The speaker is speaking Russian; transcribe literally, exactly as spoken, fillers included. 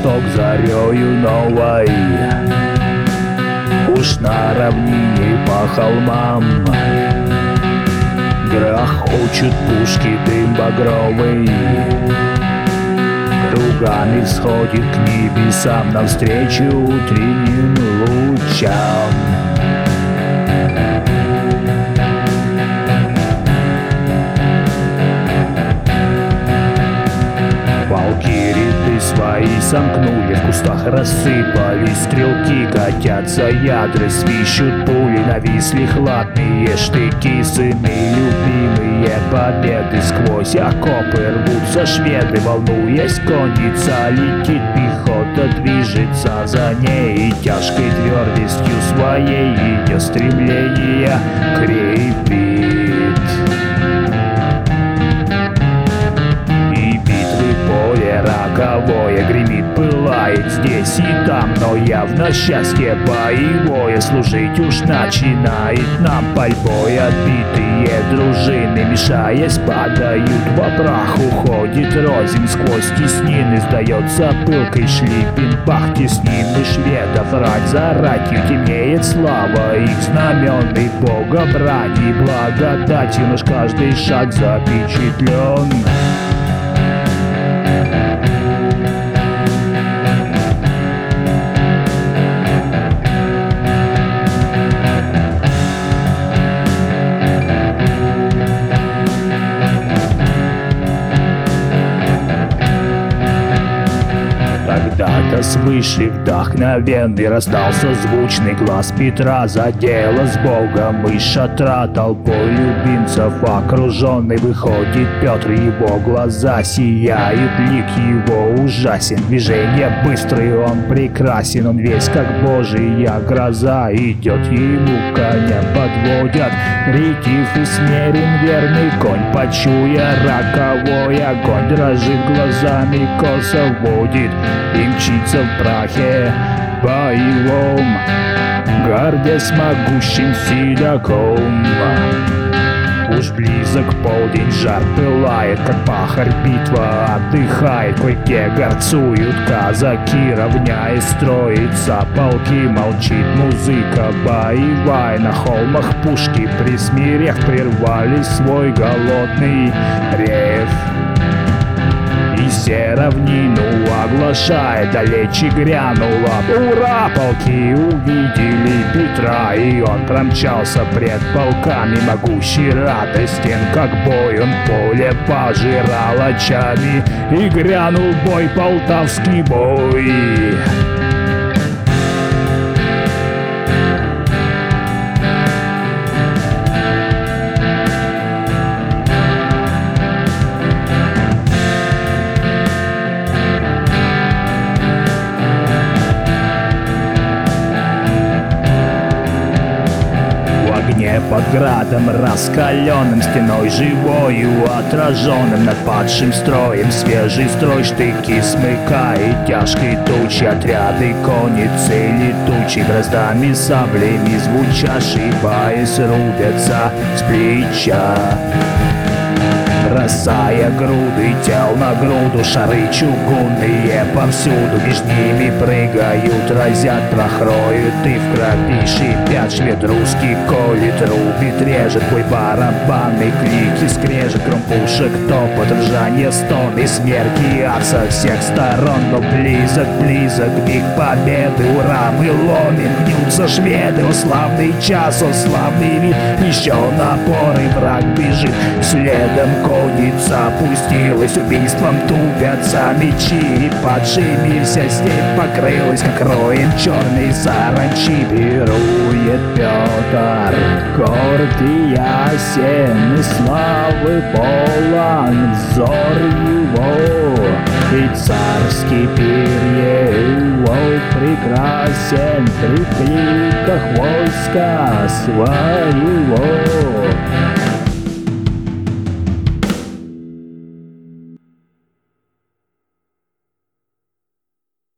восток зарею новой. Уж на равнине по холмам грохочут пушки, дым багровый кругами всходит к небесам навстречу утренним лучам. Валкирии свои сомкнули, в кустах рассыпались стрелки, катятся ядра, свищут пули, нависли хладные штыки. Сыны любимые победы, сквозь окопы рвутся шведы, волнуясь, конница летит, пехота движется за ней, и тяжкой твердостью своей ее стремление крепит. Роковое гремит, пылает здесь и там, но явно счастье боевое служить уж начинает нам. Пальбой отбитые дружины, мешаясь, падают во прах. Уходит рознь сквозь теснины, сдается пылкой шлипин, бах, теснины шведов, рать за ратью темнеет слава их знаменный бога брани. Благодатью наш каждый шаг запечатлен. Когда-то свыше вдохновенный раздался звучный глаз Петра. За дело с Богом из шатра толпой любимцев окруженный выходит Петр. Его глаза сияют, лик его ужасен, движения быстрые, он прекрасен. Он весь как божия гроза, идет ему коня подводят. Ретив и смирен верный конь, почуя роковой огонь, дрожит глазами, косо водит и мчится в прахе боевом, гордясь могущим седаком. Уж близок полдень, жар пылает, как пахарь битва отдыхает. Кое-где горцуют казаки, равняясь строится полки. Молчит музыка боевая, на холмах пушки присмирев прервали свой голодный рев. И все равнину оглашает, далече грянула ура! Полки увидели Петра, и он промчался пред полками, могущий радостен, как бой. Он поле пожирал очами, и грянул бой, полтавский бой. Под градом раскаленным, стеной живою отраженным, над падшим строем свежий строй штыки смыкает тяжкой тучи. Отряды конницы летучей, браздами саблями звуча, шибаясь, рубятся с плеча. Бросая груды тел на груду, шары чугунные повсюду, между ними прыгают, разят, прохроют и в крови шипят. Швед русский колет, рубит, режет, бой барабанный клик и скрежет, гром пушек, топот, ржанье, стоны, смерти ад со всех сторон. Но близок, близок миг победы, ура, мы ломим, гнутся шведы. О, славный час, о, славный вид, еще напор, и враг бежит следом. Конница опустилась, убийством тупятся мечи, и падшими вся степь покрылась, как роем черной саранчи. Пирует Петр, горд и ясен, и славы полон взор его, и царский пир его прекрасен при кликах войска своего.